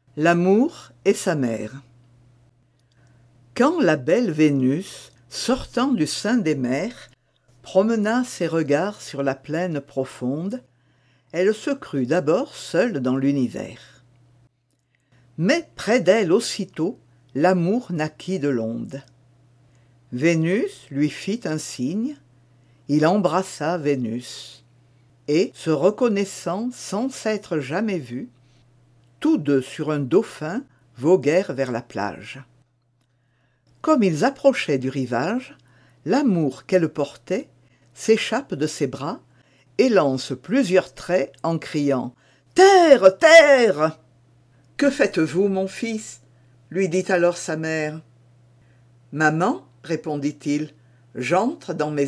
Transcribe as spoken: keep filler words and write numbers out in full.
L'amour et sa mère. Quand la belle Vénus, sortant du sein des mers, promena ses regards sur la plaine profonde, elle se crut d'abord seule dans l'univers. Mais près d'elle aussitôt, l'amour naquit de l'onde. Vénus lui fit un signe, il embrassa Vénus, et, se reconnaissant sans s'être jamais vus, tous deux sur un dauphin voguèrent vers la plage. Comme ils approchaient du rivage, l'amour qu'elle portait s'échappe de ses bras et lance plusieurs traits en criant « Terre, terre !»« Que faites-vous, mon fils ?» lui dit alors sa mère. « Maman, répondit-il, j'entre dans mes états. »